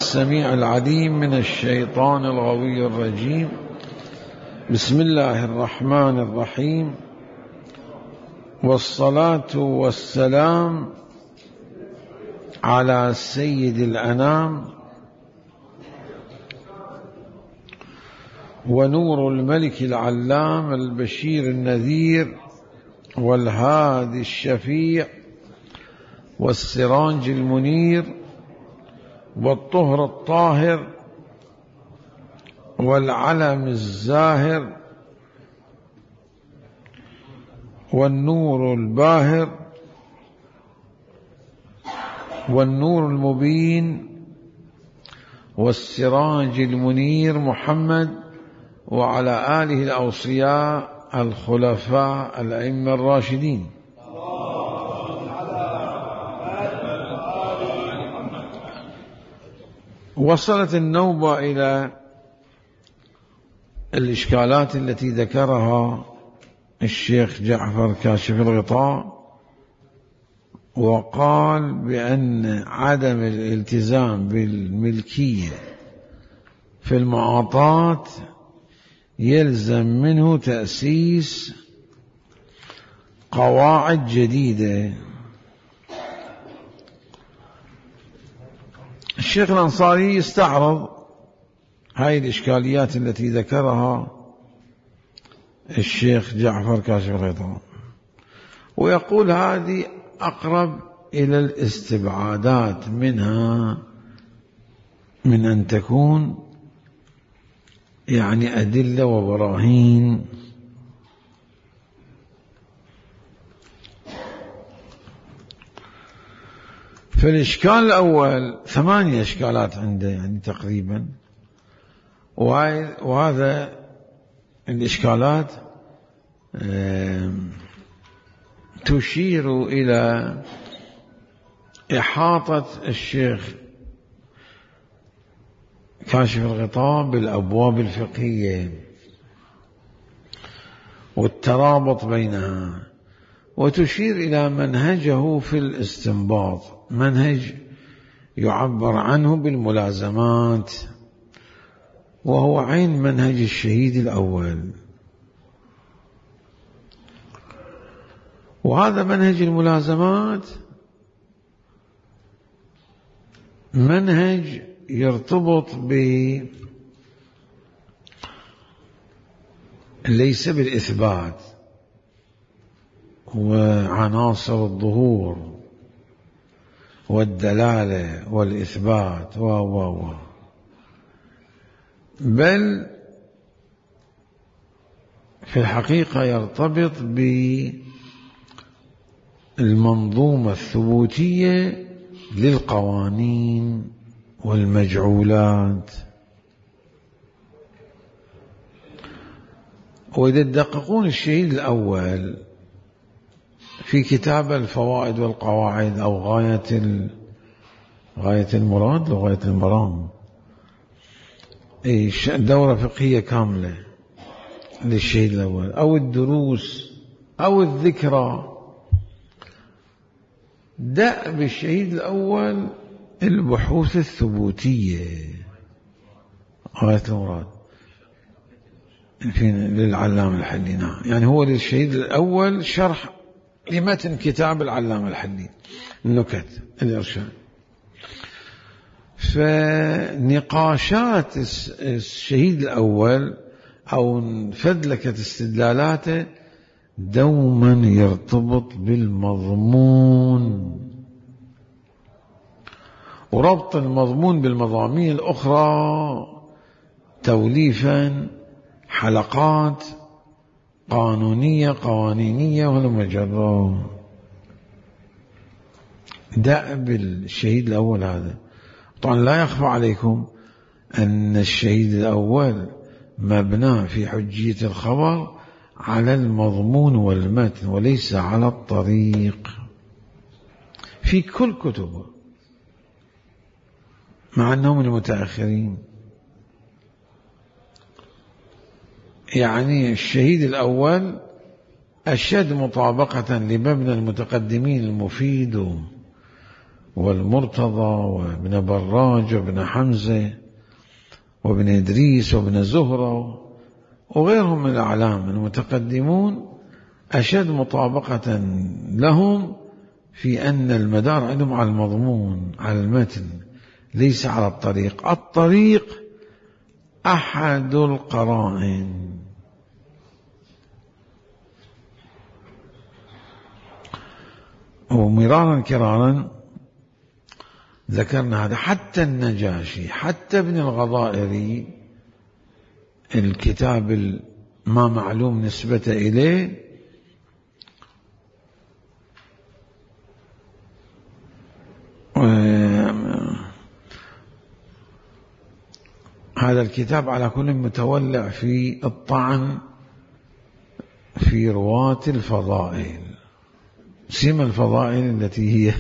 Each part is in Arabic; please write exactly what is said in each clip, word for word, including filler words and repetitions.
السميع العليم من الشيطان الغوي الرجيم. بسم الله الرحمن الرحيم، والصلاة والسلام على سيد الأنام ونور الملك العلام البشير النذير والهادي الشفيع والسراج المنير والطهر الطاهر والعلم الزاهر والنور الباهر والنور المبين والسراج المنير محمد وعلى آله الأوصياء الخلفاء الأئمة الراشدين. وصلت النوبة إلى الإشكالات التي ذكرها الشيخ جعفر كاشف الغطاء، وقال بأن عدم الالتزام بالملكية في المعاطاة يلزم منه تأسيس قواعد جديدة. الشيخ الأنصاري يستعرض هاي الإشكاليات التي ذكرها الشيخ جعفر كاشف الغطاء، ويقول هذه أقرب إلى الاستبعادات منها من أن تكون يعني أدلة وبراهين. فالإشكال الأول ثمانية إشكالات عنده يعني تقريبا، وهذا الإشكالات تشير إلى إحاطة الشيخ كاشف الغطاء بالأبواب الفقهية والترابط بينها، وتشير إلى منهجه في الاستنباط، منهج يعبر عنه بالملازمات، وهو عين منهج الشهيد الأول. وهذا منهج الملازمات منهج يرتبط ب ليس بالإثبات وعناصر الظهور والدلالة والإثبات و و و بل في الحقيقة يرتبط بالمنظومة الثبوتية للقوانين والمجعولات. وإذا تدققون الشهيد الأول في كتاب الفوائد والقواعد أو غاية غاية المراد وغاية المرام، دورة فقهية كاملة للشهيد الأول، أو الدروس أو الذكرى، دأ بالشهيد الأول البحوث الثبوتية غاية المراد للعلامة الحلي. نعم، يعني هو للشهيد الأول شرح لمتن كتاب العلامة الحلي النكت الإرشاد. فنقاشات الشهيد الأول أو فذلكة استدلالاته دوما يرتبط بالمضمون، وربط المضمون بالمضامين الأخرى توليفا حلقات قانونية قوانينية ولا جرى. دأب الشهيد الأول هذا. طبعا لا يخفى عليكم أن الشهيد الأول مبنى في حجية الخبر على المضمون والمتن وليس على الطريق في كل كتبه، مع أنهم المتأخرين. يعني الشهيد الأول أشد مطابقة لمبنى المتقدمين المفيد والمرتضى وابن براج وابن حمزة وابن إدريس وابن زهرة وغيرهم من الأعلام المتقدمون أشد مطابقة لهم في أن المدار عندهم على المضمون، على المتن، ليس على الطريق. الطريق أحد القرائن. ومرارا كرارا ذكرنا هذا. حتى النجاشي، حتى ابن الغضائري، الكتاب ما معلوم نسبة إليه، هذا الكتاب على كل متولع في الطعن في رواة الفضائل، سيما الفضائل التي هي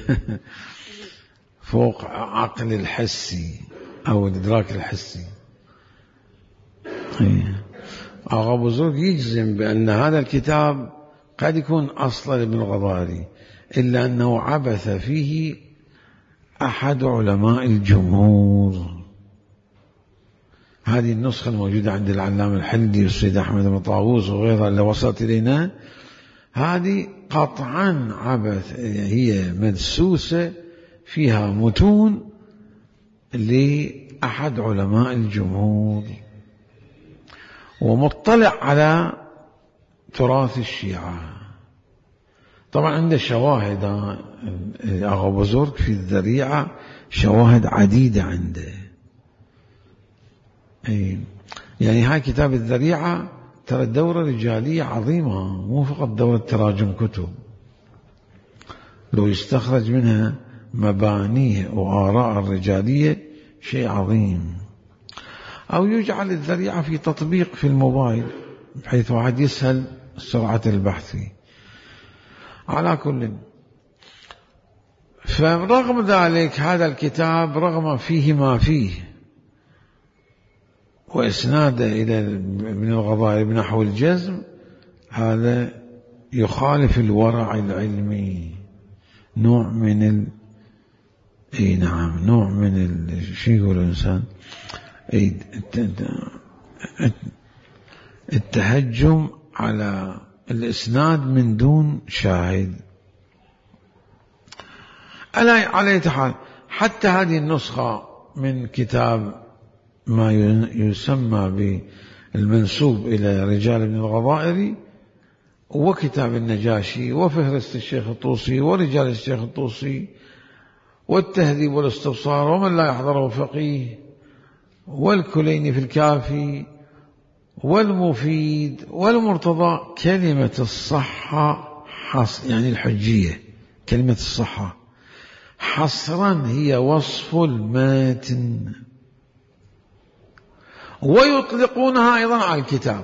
فوق عقل الحسي أو الإدراك الحسي. أغا بزرگ يجزم بأن هذا الكتاب قد يكون أصلا ابن الغضائري، إلا أنه عبث فيه أحد علماء الجمهور. هذه النسخة الموجودة عند العلامة الحلي والسيد أحمد بن طاووس وغيرها اللي وصلت إلينا، هذه قطعا عبث، هي مدسوسة فيها متون لأحد علماء الجمهور، ومطلع على تراث الشيعة. طبعا عنده شواهد أغا بزرگ في الذريعة، شواهد عديدة عنده. يعني هاي كتاب الذريعة ترى الدورة رجالية عظيمة، مو فقط دورة تراجم كتب، لو يستخرج منها مبانيه وآراء الرجالية شيء عظيم. أو يجعل الذريعة في تطبيق في الموبايل بحيث واحد يسهل سرعة البحث فيه. على كل، فرغم ذلك هذا الكتاب رغم فيه ما فيه وإسناده إلى ابن الغضائري بنحو الجزم، هذا يخالف الورع العلمي، نوع من ال... اي نعم نوع من ال... شو يقول الإنسان، اي التهجم على الإسناد من دون شاهد. على أي حال، حتى هذه النسخة من كتاب ما يسمى بالمنسوب إلى رجال ابن الغضائري وكتاب النجاشي وفهرست الشيخ الطوسي ورجال الشيخ الطوسي والتهذيب والاستبصار ومن لا يحضره فقيه والكليني في الكافي والمفيد والمرتضى، كلمة الصحة حص يعني الحجية، كلمة الصحة حصرا هي وصف الماتن، ويطلقونها أيضا على الكتاب.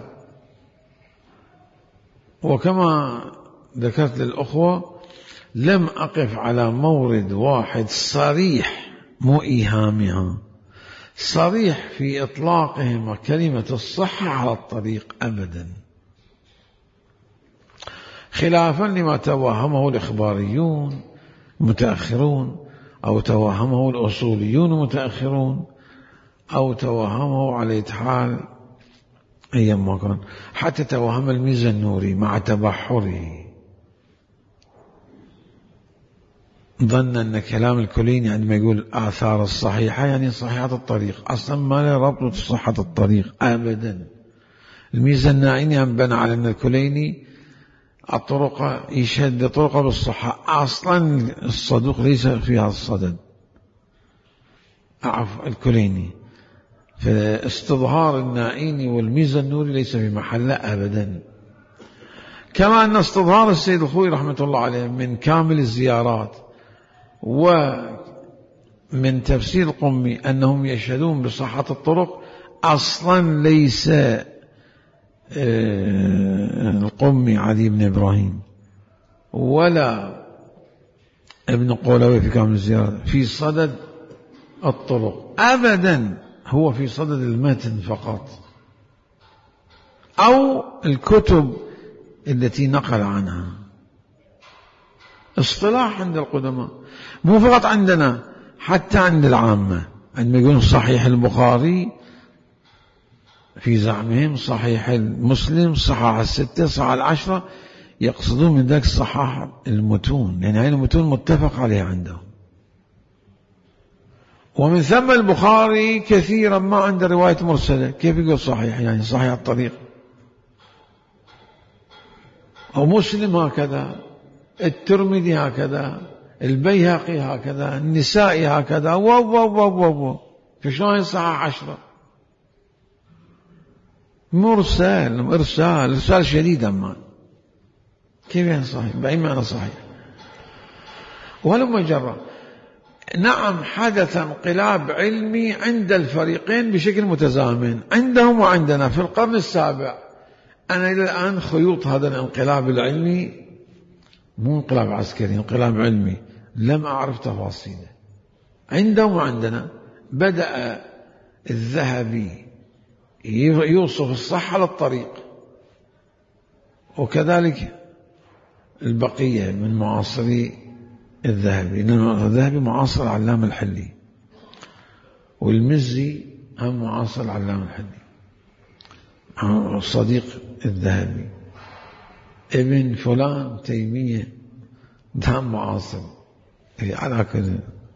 وكما ذكرت للأخوة، لم أقف على مورد واحد صريح، مو إيهامها، صريح في إطلاقهم كلمة الصحة على الطريق أبدا، خلافا لما توهمه الإخباريون متأخرون، أو توهمه الأصوليون متأخرون، أو توهمه على إتحال أيام ما كان، حتى توهم الميزانوري مع تبحره، ظن أن كلام الكليني عندما يقول آثار الصحيحة يعني صحيحة الطريق، أصلا ما له ربط صحة الطريق أبدا. الميزانائي بنى على أن الكليني الطرق يشهد طرقه بالصحة، أصلا الصدوق ليس فيها الصدد، أعرف الكليني، فاستظهار النائيني والميزانوري ليس في محله أبدا. كما أن استظهار السيد الخوي رحمة الله عليه من كامل الزيارات ومن تفسير القمي أنهم يشهدون بصحة الطرق، أصلا ليس القمي علي بن إبراهيم ولا ابن قولوي في كامل الزيارات في صدد الطرق أبدا، هو في صدد المتن فقط أو الكتب التي نقل عنها. اصطلاح عند القدماء، مو فقط عندنا، حتى عند العامة. عندما يقولون صحيح البخاري في زعمهم، صحيح المسلم، صحاح الستة، صحاح العشرة، يقصدون من ذلك صحاح المتون، يعني هاي المتون متفق عليها عندهم. ومن ثم البخاري كثيرا ما عنده رواية مرسلة، كيف يقول صحيح؟ يعني صحيح الطريق. أو مسلم هكذا، الترمذي هكذا، البيهقي هكذا، النسائي هكذا، واو واو واو واو، فشلون صحاح عشرة؟ مرسل، إرسال، إرسال شديد. أما كيف يعني صحيح؟ بأي معنى صحيح؟ ولما جرى، نعم حدث انقلاب علمي عند الفريقين بشكل متزامن، عندهم وعندنا في القرن السابع. أنا إلى الآن خيوط هذا الانقلاب العلمي، مو انقلاب عسكري، انقلاب علمي، لم أعرف تفاصيله. عندهم وعندنا. بدأ الذهبي يوصف الصحة للطريق، وكذلك البقية من معاصري الذهبي. الذهبي معاصر العلامة الحلي، والمزي هم معاصر العلامة الحلي، صديق الذهبي. ابن فلان تيمية دام معاصر على كل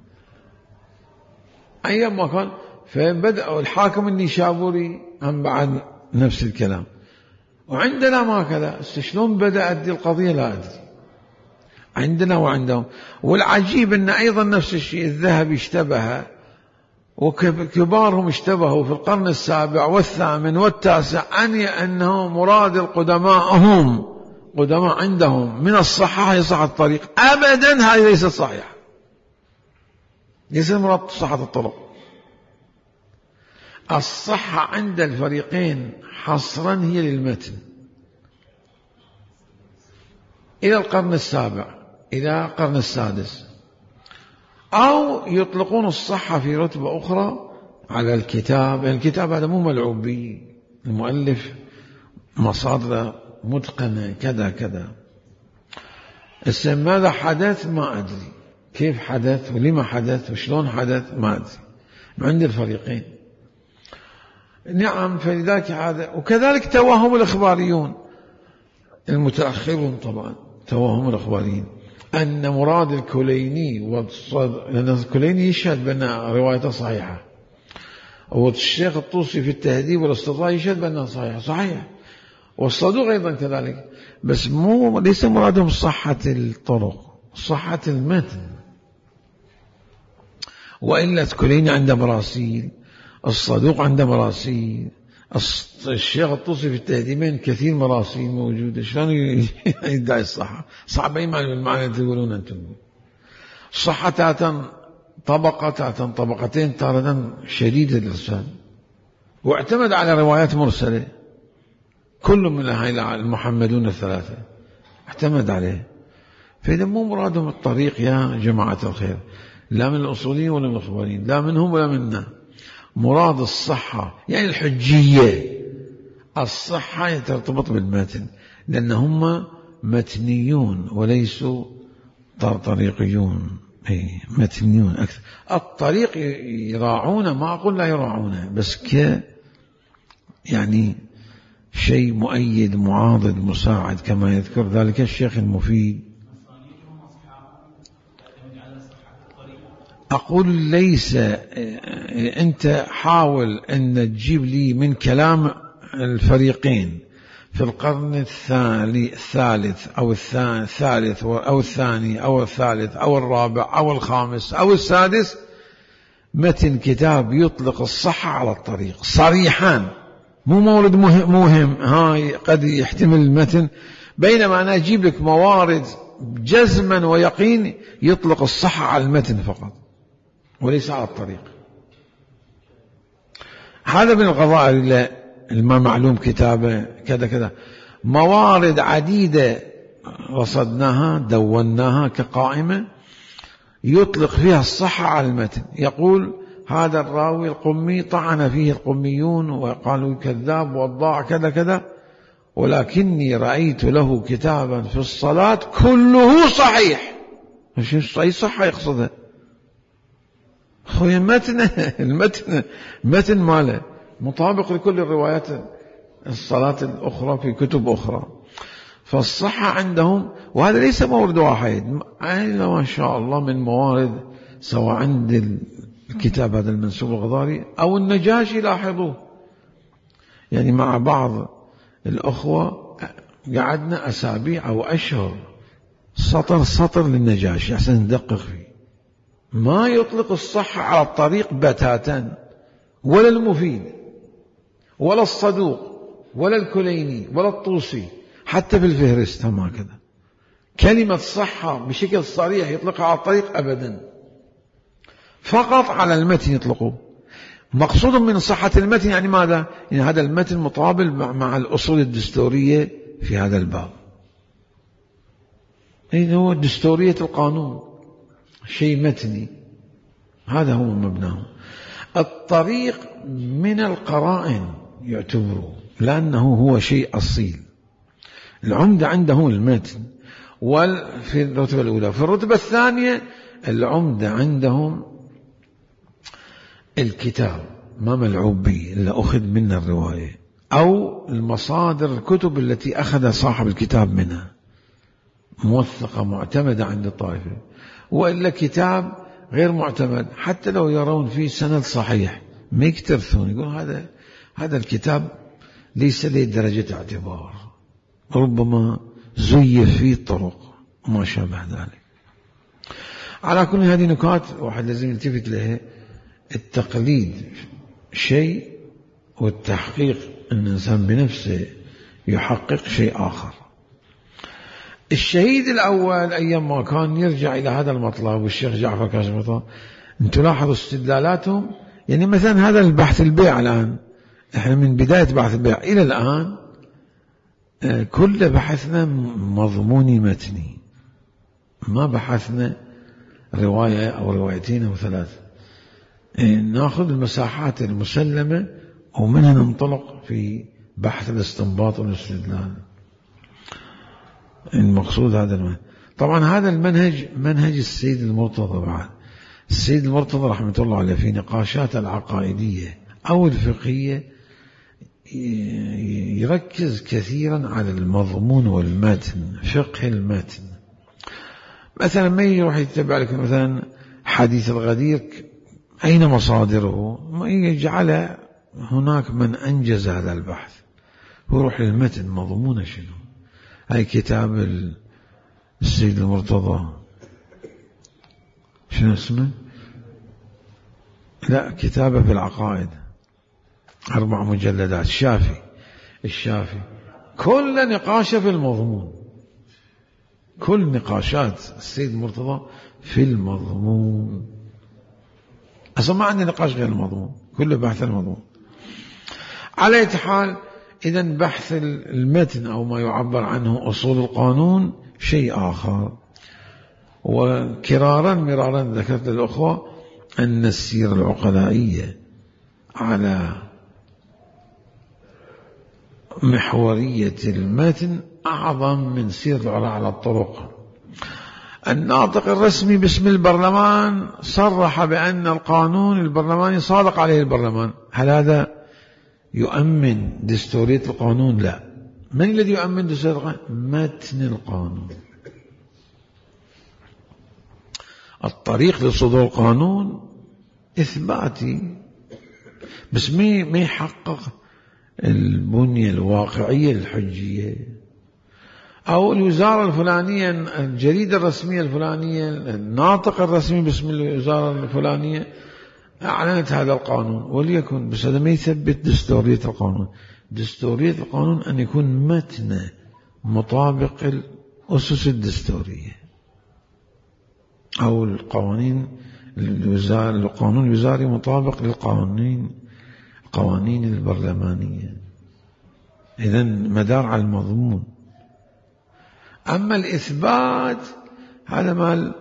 أيام ما كان. فبدأوا الحاكم النيشابوري هم بعد نفس الكلام. وعندنا ما كذا. شلون بدأت دي القضية لا أدري، عندنا وعندهم. والعجيب أن أيضا نفس الشيء الذهبي اشتبه، وكبارهم اشتبهوا في القرن السابع والثامن والتاسع أن أنه مراد القدماء هم قدماء عندهم من الصحة هي صحة الطريق. أبدا هذه ليست صحيحة، ليس مراد صحة الطرق. الصحة عند الفريقين حصرا هي للمتن إلى القرن السابع إلى القرن السادس، أو يطلقون الصحة في رتبة أخرى على الكتاب. الكتاب هذا مو ملعوب به، المؤلف مصادر متقنة كذا كذا. السم ماذا حدث ما أدري، كيف حدث ولما حدث وشلون حدث ما أدري عند الفريقين. نعم، فلذلك هذا. وكذلك توهم الإخباريون المتأخرون، طبعا توهم الإخباريين أن مراد الكليني والصد... لأن الكليني يشهد بأن روايته صحيحة، والشيخ الطوسي في التهذيب والاستطلاع يشهد بأنها صحيحة صحيح، والصدوق أيضا كذلك. بس مو ليس مرادهم صحة الطرق، صحة المتن. وإلا الكليني عنده مراسيل، الصدوق عنده مراسيل، الشيخ الطوسي في التهذيبين كثير مراسيل موجودة. شلون يدعي الصحة؟ صعب أي معنى المعنى اللي تقولون أنتم. الصحة تاتا طبقة تاتا طبقتين تارة شديدة الإرسال، واعتمد على روايات مرسلة. كل من هؤلاء المحمدون الثلاثة اعتمد عليه. فإذا مو مرادهم الطريق يا جماعة الخير، لا من الأصوليين ولا من الإخباريين، لا منهم ولا منا. مراد الصحة يعني الحجية. الصحة ترتبط بالمتن، لأن هم متنيون وليسوا طريقيون. أي متنيون أكثر. الطريق يراعون، ما أقول لا يراعونه، بس ك يعني شيء مؤيد معاضد مساعد، كما يذكر ذلك الشيخ المفيد. أقول ليس. أنت حاول أن تجيب لي من كلام الفريقين في القرن الثالث أو الثالث أو الثاني أو الثالث أو الرابع أو الخامس أو السادس متن كتاب يطلق الصحة على الطريق صريحا، مو مورد مهم هاي قد يحتمل المتن، بينما أنا أجيب لك موارد جزما ويقين يطلق الصحة على المتن فقط وليس على الطريق. هذا من القضاء الما معلوم كتابه كذا كذا. موارد عديدة رصدناها دوناها كقائمة يطلق فيها الصحة على المتن. يقول هذا الراوي القمي طعن فيه القميون وقالوا كذاب وضاع كذا كذا، ولكني رأيت له كتابا في الصلاة كله صحيح. أي صحة يقصدها؟ هو المتن المتن المتن ماله مطابق لكل الروايات الصلاة الأخرى في كتب أخرى. فالصحة عندهم، وهذا ليس مورد واحد، ما شاء الله من موارد، سواء عند الكتاب هذا المنسوب الغضاري أو النجاشي. لاحظوا يعني مع بعض الأخوة قعدنا أسابيع أو أشهر سطر سطر للنجاشي عشان ندقق فيه. ما يطلق الصحة على الطريق بتاتا، ولا المفيد ولا الصدوق ولا الكليني ولا الطوسي، حتى في الفهرست هم هكذا. كلمة صحة بشكل صريح يطلقها على الطريق أبدا، فقط على المتن يطلقوا. مقصود من صحة المتن يعني ماذا؟ يعني هذا المتن مطابل مع الأصول الدستورية في هذا الباب. إيه هو دستورية القانون، شيء متني، هذا هو مبناه. الطريق من القرائن يعتبره، لأنه هو شيء أصيل. العمدة عندهم المتن في الرتبة الأولى. في الرتبة الثانية العمدة عندهم الكتاب، ما ملعوب به إلا أخذ منه الرواية، أو المصادر الكتب التي أخذ صاحب الكتاب منها، موثقة معتمدة عند الطائفة. وإلا كتاب غير معتمد حتى لو يرون فيه سند صحيح ما يكترثون، يقول هذا هذا الكتاب ليس له درجة اعتبار، ربما زيف فيه طرق وما شابه ذلك. على كل هذه نكات واحد لازم يلتفت لها. التقليد شيء، والتحقيق أن الإنسان بنفسه يحقق شيء آخر. الشهيد الأول أيام ما كان يرجع إلى هذا المطلب، والشيخ جعفر كاشف المطلب، أن تلاحظوا استدلالاتهم. يعني مثلا هذا البحث البيع الآن، إحنا من بداية بحث البيع إلى الآن كل بحثنا مضموني متني، ما بحثنا رواية أو روايتين أو ثلاثة. نأخذ المساحات المسلمة ومنها ننطلق في بحث الاستنباط والاستدلال. المقصود هذا المنهج. طبعا هذا المنهج منهج السيد المرتضى. بعد السيد المرتضى رحمة الله عليه في نقاشات العقائدية أو الفقهية يركز كثيرا على المضمون والمتن، فقه المتن. مثلا ما يروح يتبع لك مثلا حديث الغدير أين مصادره، ما يجعل هناك من أنجز هذا البحث، ويروح للمتن مضمونه شنو. هاي كتاب السيد المرتضى شنو اسمه؟ لا، كتابه في العقائد، أربع مجلدات، الشافي الشافي كل نقاشه في المضمون، كل نقاشات السيد المرتضى في المضمون. أصلا ما عندي نقاش غير المضمون، كله بحث المضمون. على أي حال، إذن بحث المتن أو ما يعبر عنه أصول القانون شيء آخر. وكرارا مرارا ذكرت للأخوة أن السيرة العقلائية على محورية المتن أعظم من سيرة العقلاء على الطرق. الناطق الرسمي باسم البرلمان صرح بأن القانون البرلماني صادق عليه البرلمان. هل هذا يؤمن دستورية القانون؟ لا. من الذي يؤمن دستورية القانون؟ متن القانون. الطريق لصدور القانون إثباتي، بس ما يحقق البنية الواقعية الحجية. أو الوزارة الفلانية، الجريدة الرسمية الفلانية، الناطق الرسمي باسم الوزارة الفلانية أعلنت هذا القانون، وليكن، بس هذا ما يثبت دستورية القانون. دستورية القانون أن يكون متن مطابق الأسس الدستورية أو القوانين الوزارة، القانون الوزاري مطابق للقوانين القوانين البرلمانية. إذن مدار على المضمون. أما الإثبات هذا ما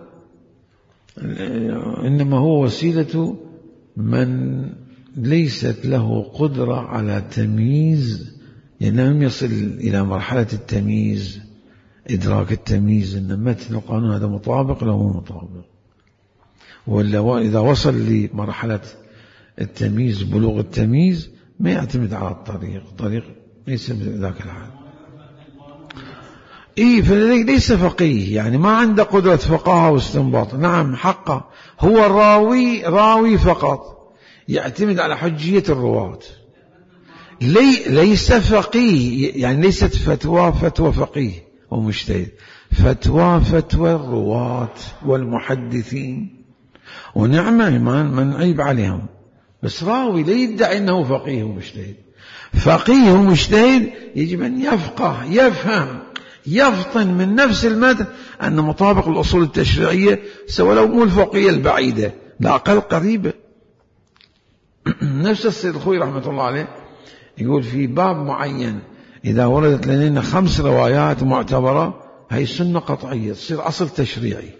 إنما هو وسيلة من ليست له قدرة على تمييز، يعني لم يصل إلى مرحلة التمييز إدراك التمييز، إن متن القانون هذا مطابق لو مو مطابق، ولا إذا وصل لمرحلة التمييز بلوغ التمييز ما يعتمد على الطريق، الطريق ليس ذاك الحال. إيه فليس فقيه، يعني ما عنده قدرة فقاهة واستنباط. نعم حقه، هو الراوي راوي فقط يعتمد على حجية الرواة، لي ليس فقيه، يعني ليست فتوى فتوى فقيه ومجتهد، فتوى فتوى الرواة والمحدثين، ونعمة ما نعيب عليهم، بس راوي لا يدعي أنه فقيه ومجتهد. فقيه ومجتهد يجب أن يفقه يفهم يفطن من نفس المتن أن مطابق الأصول التشريعية سواء لو مو الفقهية البعيدة لا أقل قريبة. نفس السيد الخوي رحمة الله عليه يقول في باب معين إذا وردت لنا خمس روايات معتبرة هي سنة قطعية تصير أصل تشريعي،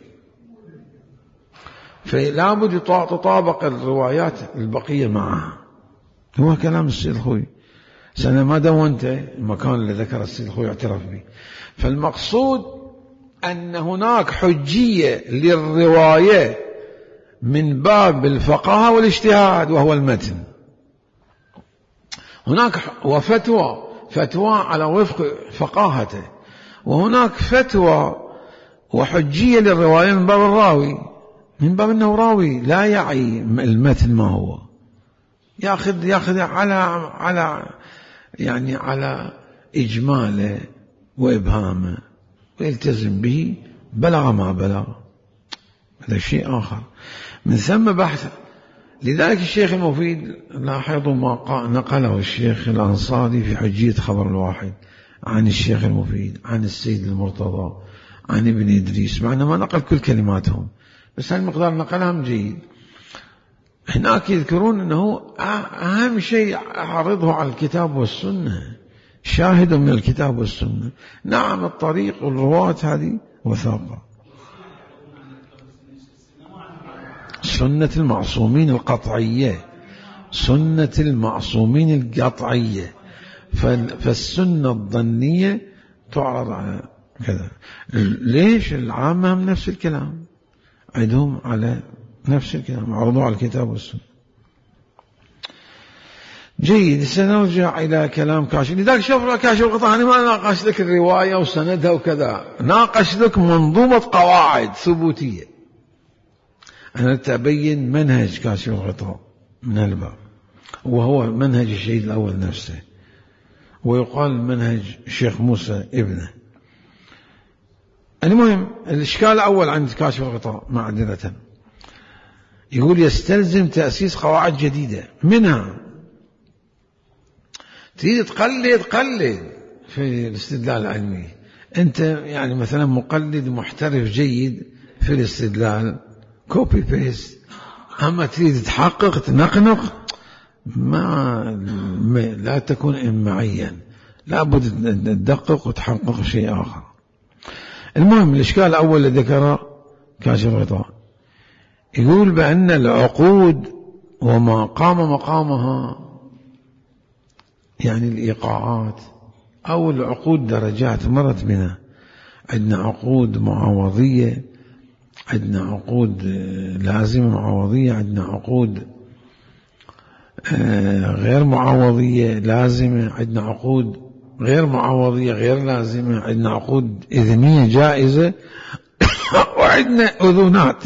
فلا بد تطابق الروايات البقية معها. هو كلام السيد الخوي، سنة ما دونت المكان اللي ذكر السيد الخوي اعترف به. فالمقصود أن هناك حجية للرواية من باب الفقاهة والاجتهاد وهو المتن، هناك وفتوى فتوى على وفق فقاهته، وهناك فتوى وحجية للرواية من باب الراوي، من باب أنه راوي لا يعي المتن ما هو، يأخذ يأخذ على على يعني على إجماله وإبهامه ويلتزم به، بلغ ما بلغ، هذا شيء آخر. من ثم بحث. لذلك الشيخ المفيد لاحظوا ما نقله الشيخ الأنصاري في حجية خبر الواحد عن الشيخ المفيد عن السيد المرتضى عن ابن إدريس، مع أنه ما نقل كل كلماتهم بس هالمقدار نقلهم جيد. هناك يذكرون أنه أهم شيء عرضه على الكتاب والسنة، شاهد من الكتاب والسنة. نعم الطريق والرواة هذه وثاقة، سنة المعصومين القطعية، سنة المعصومين القطعية، فالسنة الظنية تعرض على كذا. ليش العامة هم نفس الكلام، عندهم على نفس الكلام، عرضوا على الكتاب والسنة. جيد، سنرجع إلى كلام كاشف. لذلك شوف كاشف الغطاء، أنا ما ناقش لك الرواية وسندها وكذا، ناقش لك منظومة قواعد ثبوتية. أنا تبين منهج كاشف الغطاء من الباب، وهو منهج الشهيد الأول نفسه، ويقال منهج الشيخ موسى ابنه. المهم الإشكال الأول عند كاشف الغطاء معذرة، يقول يستلزم تأسيس قواعد جديدة، منها تريد تقلد قلد في الاستدلال العلمي، أنت يعني مثلا مقلد محترف جيد في الاستدلال كوبي بيست، أما تريد تحقق تنقنق ما لا تكون إمعيا، لا بد تدقق وتحقق شيء آخر. المهم الإشكال الأول الذي ذكره كاشف الغطاء يقول بأن العقود وما قام مقامها، يعني الإيقاعات أو العقود درجات مرت بنا، عندنا عقود معاوضية، عندنا عقود لازمة معاوضية، عندنا عقود غير معاوضية لازمة، عندنا عقود غير معاوضية غير لازمة، عندنا عقود إذنية جائزة، وعندنا أذونات.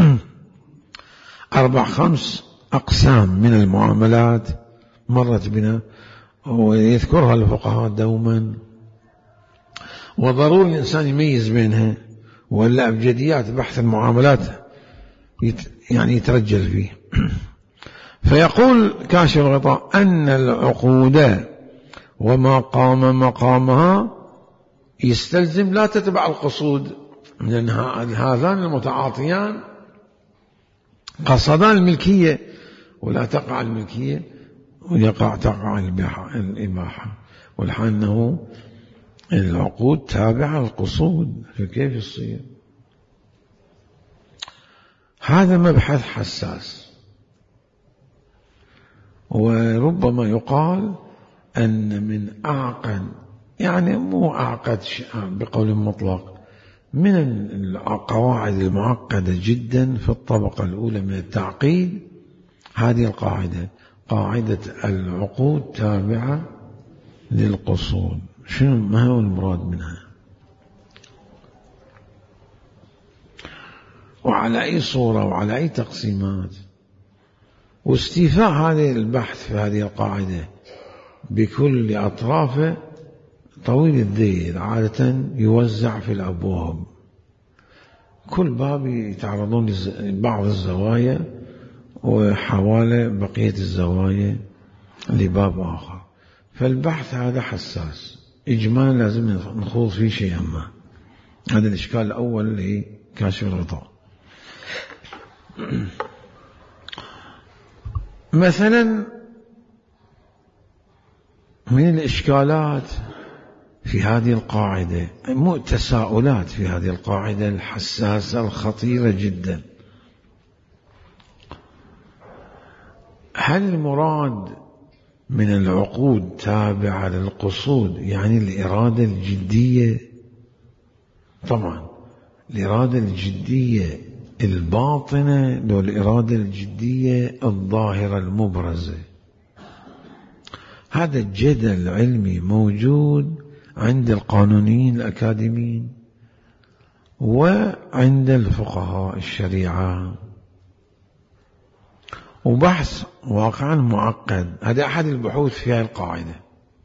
أربع خمس أقسام من المعاملات مرت بنا ويذكرها الفقهاء دوما، وضروري الإنسان يميز بينها، ولا أبجديات بحث المعاملات يت يعني يترجل فيه. فيقول كاشف الغطاء أن العقود وما قام مقامها يستلزم لا تتبع القصود، لأن هذان المتعاطيان قصدان الملكية، ولا تقع الملكية ويقع تقع الإباحة، والحال أنه العقود تابعة للقصود، فكيف يصير؟ هذا مبحث حساس، وربما يقال أن من أعقد يعني مو أعقد بقول مطلق، من القواعد المعقدة جدا في الطبقة الأولى من التعقيد هذه القاعدة، قاعدة العقود تابعة للقصود. شنو ما هو المراد منها؟ وعلى أي صورة وعلى أي تقسيمات؟ واستيفاء هذه البحث في هذه القاعدة بكل أطرافه طويل الذيل، عادة يوزع في الأبواب، كل باب يتعرضون لبعض الزوايا وحوالي بقية الزوايا لباب آخر. فالبحث هذا حساس، إجمالا لازم نخوض فيه شيئا ما. هذا الإشكال الأول لكاشف الغطاء. مثلا من الإشكالات في هذه القاعدة، مو تساؤلات في هذه القاعدة الحساسة الخطيرة جدا، هل المراد من العقود تابعة للقصود يعني الإرادة الجدية؟ طبعا الإرادة الجدية الباطنة لو الإرادة الجدية الظاهرة المبرزة. هذا الجدل علمي موجود عند القانونيين الأكاديميين وعند الفقهاء الشريعة، وبحث واقعا معقد. هذا أحد البحوث في هذه القاعدة.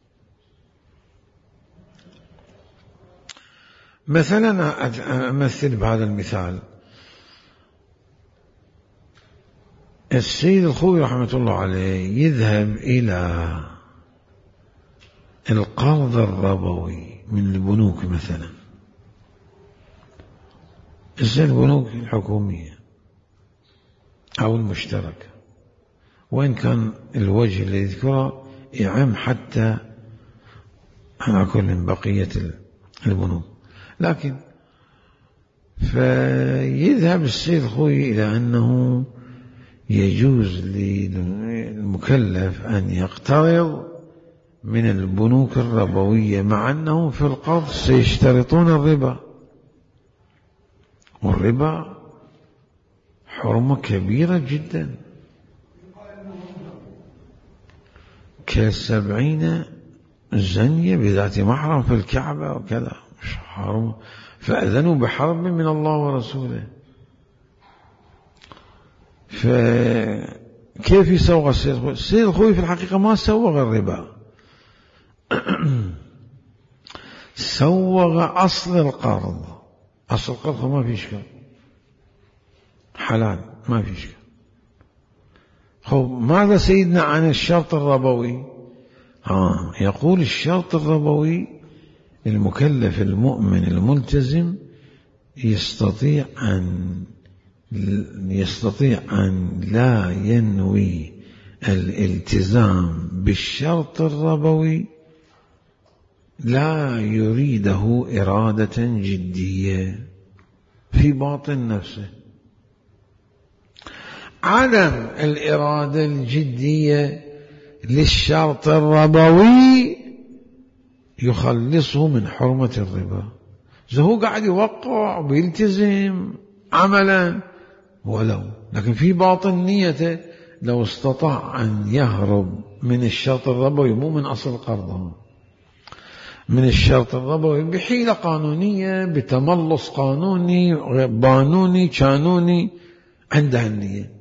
مثلا أمثل بهذا المثال، السيد الخوي رحمة الله عليه يذهب إلى القرض الربوي من البنوك مثلا، زي البنوك الحكومية أو المشتركة، وإن كان الوجه الذي يذكره يعم حتى على كل من بقية البنوك، لكن فيذهب السيد الخوي إلى أنه يجوز للمكلف أن يقترض من البنوك الربوية، مع أنه في القرض سيشترطون الربا، والربا حرمة كبيرة جدا كسبعين زنية بذات محرم في الكعبة وكذا، مش حرمة. فأذنوا بحرب من الله ورسوله. فكيف يسوغ السيد السيد الخوي؟ في الحقيقة ما سوغ الربا، سوغ أصل القرض. أصل القرض ما في إشكال، حلال ما في إشكال. خب ماذا سيدنا عن الشرط الربوي؟ آه يقول الشرط الربوي المكلف المؤمن الملتزم يستطيع أن يستطيع أن لا ينوي الالتزام بالشرط الربوي، لا يريده إرادة جدية في باطن نفسه. عدم الإرادة الجدية للشرط الربوي يخلصه من حرمة الربا. إذا هو قاعد يوقع ويلتزم عملا ولو، لكن في باطن نيته لو استطاع أن يهرب من الشرط الربوي، مو من أصل قرضه، من الشرط الربوي بحيلة قانونية، بتملص قانوني بانوني كانوني، عنده النية.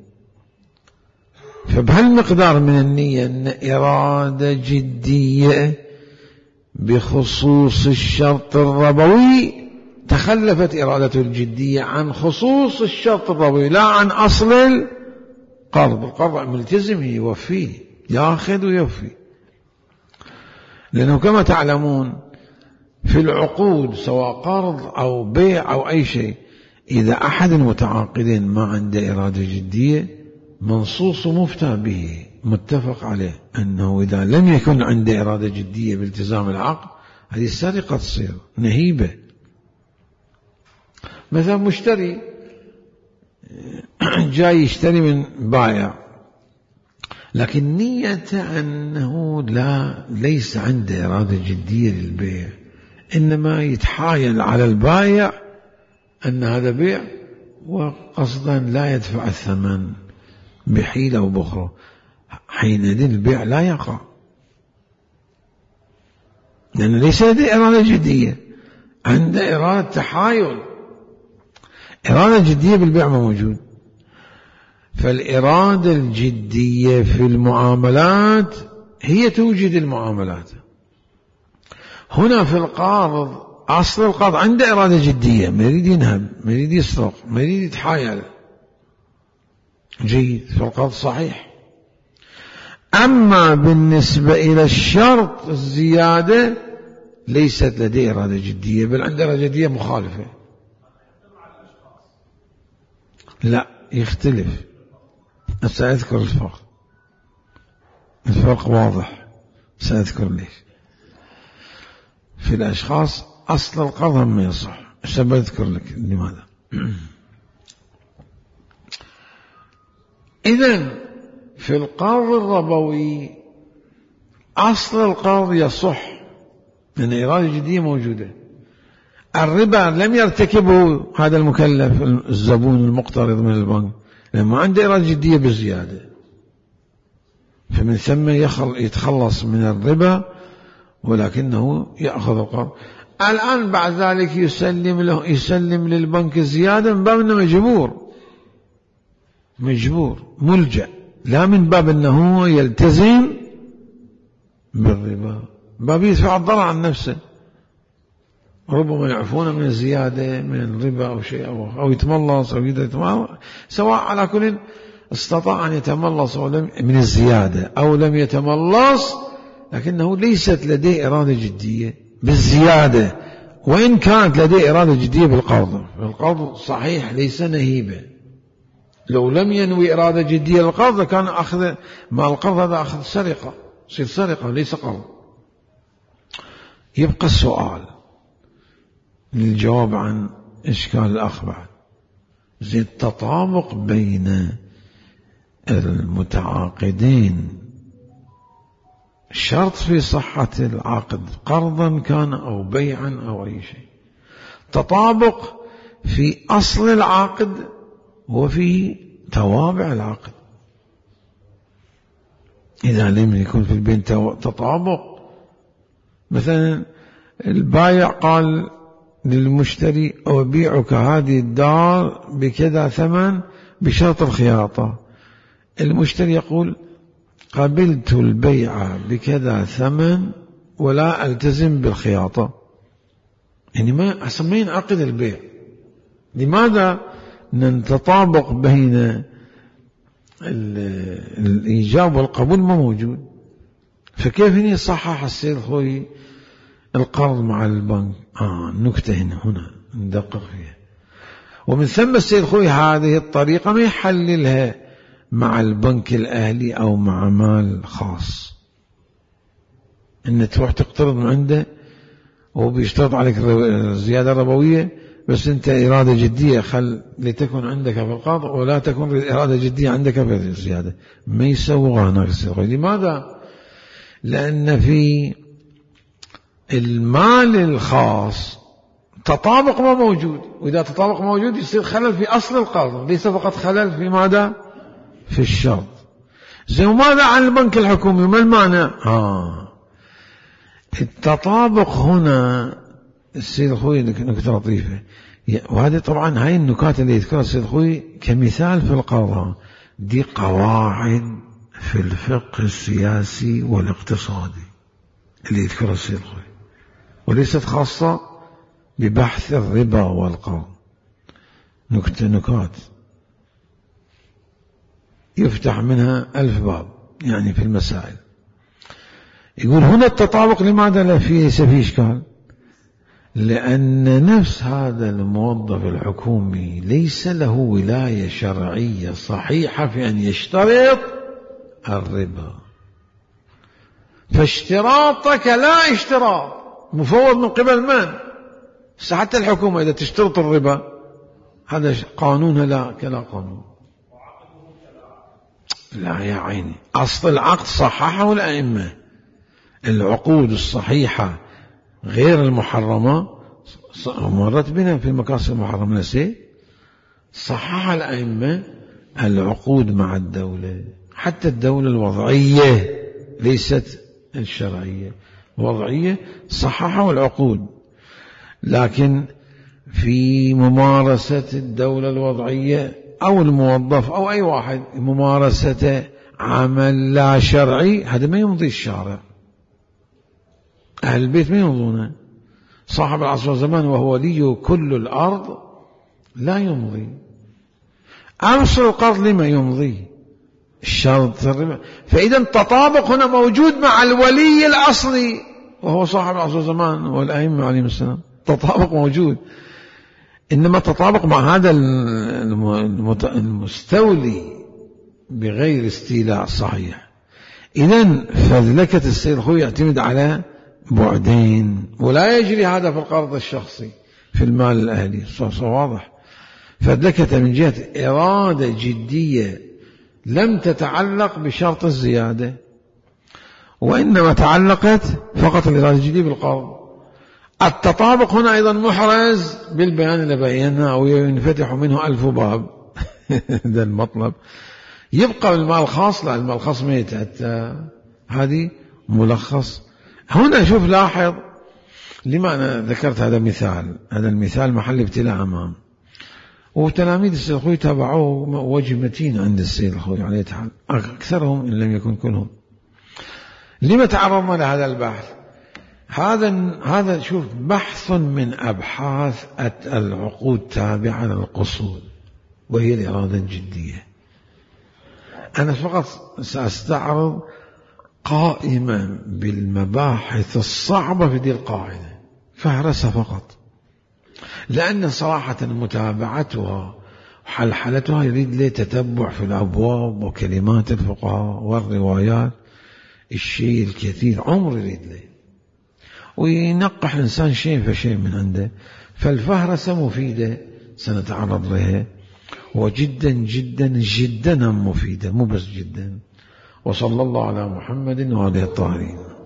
فبهالمقدار من النية أن إرادة جدية بخصوص الشرط الربوي، تخلفت إرادة الجدية عن خصوص الشرط الربوي لا عن أصل القرض. القرض ملتزم يوفيه، ياخذ ويوفي. لأنه كما تعلمون في العقود سواء قرض أو بيع أو أي شيء، إذا أحد المتعاقدين ما عنده إرادة جدية منصوص مفتى به متفق عليه أنه إذا لم يكن عنده إرادة جدية بالتزام العقد، هذه السرقة تصير نهيبة. مثلا مشتري جاي يشتري من بائع، لكن نية أنه لا ليس عنده إرادة جدية للبيع، إنما يتحايل على البائع أن هذا بيع، وقصدا لا يدفع الثمن بحيلة وبخرى، حينئذ البيع لا يقع، لأنه ليس لديه إرادة جدية، عنده إرادة تحايل. إرادة جدية بالبيع ما موجود. فالإرادة الجدية في المعاملات هي توجد المعاملات. هنا في القارض، أصل القرض عنده إرادة جدية، ما يريد ينهب، ما يريد يسرق، ما يريد يتحايل، جيد، في القرض صحيح. أما بالنسبة إلى الشرط الزيادة ليست لديه إرادة جدية، بل عنده إرادة جدية مخالفة. لا، يختلف. سأذكر الفرق، الفرق واضح، سأذكر ليش. في الأشخاص أصل القرض ما يصح، سأذكر لك لماذا. إذن في القرض الربوي أصل القرض يصح، لأن إرادة جدية موجودة. الربا لم يرتكبه هذا المكلف الزبون المقترض من البنك، لما عنده إرادة جدية بالزيادة، فمن ثم يتخلص من الربا ولكنه يأخذ القرض. الآن بعد ذلك يسلم له يسلم للبنك الزيادة من باب أنه مجبور مجبور ملجأ، لا من باب أنه يلتزم بالربا، باب يدفع الضرر عن نفسه. ربما يعفون من الزيادة من الربا أو شيء، أو, أو يتملص أو يتملص، سواء، على كل استطاع أن يتملص أو لم من الزيادة أو لم يتملص، لكنه ليست لديه إرادة جدية بالزيادة، وإن كانت لديه إرادة جدية بالقرض. القرض صحيح ليس نهيبة، لو لم ينوي إرادة جدية للقرض كان أخذ مع القرض هذا أخذ سرقة، يصير سرقة ليس قرض. يبقى السؤال للجواب عن إشكال الأخ بعد، زي التطابق بين المتعاقدين شرط في صحة العقد، قرضا كان أو بيعا أو أي شيء، تطابق في أصل العقد وفي توابع العقد. إذا لم يكن في البين تطابق، مثلا البايع قال للمشتري أبيعك هذه الدار بكذا ثمن بشرط الخياطة، المشتري يقول قبلت البيع بكذا ثمن ولا ألتزم بالخياطة، يعني ما أصلا ما ينعقد البيع. لماذا؟ نتطابق بين الإيجاب والقبول ما موجود، فكيف يصحح السيد الخوي القرض مع البنك؟ آه نكتة هنا هنا ندقق فيها. ومن ثم السيد الخوي هذه الطريقة ما يحللها مع البنك الأهلي أو مع مال خاص، إن تروح تقترض من عنده وهو بيشترط عليك الزيادة الربوية، بس أنت إرادة جدية خل لتكن عندك في القرض ولا تكن إرادة جدية عندك في الزيادة، ما يسوغ هناك السيد الخوي. لماذا؟ لأن في المال الخاص تطابق ما موجود، وإذا تطابق موجود يصير خلل في أصل القرض، ليس فقط خلل في ماذا؟ في الشرط. زي ماذا عن البنك الحكومي؟ ما المعنى؟ آه التطابق هنا السيد الخوي نكتة لطيفة، وهذه طبعا هاي النكات اللي يذكرها السيد الخوي كمثال في القضاء، دي قواعد في الفقه السياسي والاقتصادي اللي يذكرها السيد الخوي، وليست خاصة ببحث الربا والقرض. نكتة نكات يفتح منها ألف باب يعني في المسائل. يقول هنا التطابق لماذا لا فيه ليس فيه إشكال؟ لأن نفس هذا الموظف الحكومي ليس له ولاية شرعية صحيحة في أن يشترط الربا، فاشتراطك لا اشتراط مفوض من قبل من؟ حتى الحكومة إذا تشترط الربا هذا قانونها لا كلا قانون. لا يا عيني، أصل العقد صححه الأئمة، العقود الصحيحة غير المحرمة مرت بنا في المكاسب المحرمة نسي، صحح الأئمة العقود مع الدولة، حتى الدولة الوضعية ليست الشرعية، وضعية صححوا العقود. لكن في ممارسة الدولة الوضعية أو الموظف أو أي واحد ممارسة عمل لا شرعي، هذا ما يمضي الشارع، أهل البيت ما يمضونه، صاحب العصر والزمان وهو ولي كل الأرض لا يمضي. أمصر القرض لما يمضي الشرط. فإذا التطابق هنا موجود مع الولي الأصلي وهو صاحب العصر والزمان والأئمة عليهم السلام، تطابق موجود، إنما تطابق مع هذا المستولي بغير استيلاء صحيح. إذن فذلكة السيد الخوي يعتمد على بعدين، ولا يجري هذا في القرض الشخصي في المال الأهلي، واضح. فذلكة من جهة إرادة جدية لم تتعلق بشرط الزيادة، وإنما تعلقت فقط الإرادة الجدية بالقرض. التطابق هنا أيضا محرز بالبيان اللي بيناه، أو ينفتح منه ألف باب هذا المطلب. يبقى المال الخاص، لا المال الخاص ما يتأتى، هذه ملخص. هنا شوف لاحظ لما أنا ذكرت هذا مثال، هذا المثال محل ابتلاء أمام، وتلاميذ السيد الخوي تابعوه وجه متين عند السيد الخوي عليه تعالى، أكثرهم إن لم يكن كلهم. لما تعرضنا لهذا البحث؟ هذا هذا شوف بحث من أبحاث العقود تابعة للقصود، وهي الإرادة الجدية. أنا فقط سأستعرض قائمة بالمباحث الصعبة في دي القاعدة، فهرسها فقط، لأن صراحة متابعتها وحلحلتها يريد لي تتبع في الأبواب وكلمات الفقهاء والروايات، الشيء الكثير عمر يريد لي، وينقح الإنسان شيء فشيء من عنده. فالفهرسة مفيدة سنتعرض لها، وجدا جدا جدا مفيدة، مو بس جدا. وصلى الله على محمد وعلى الطاهرين.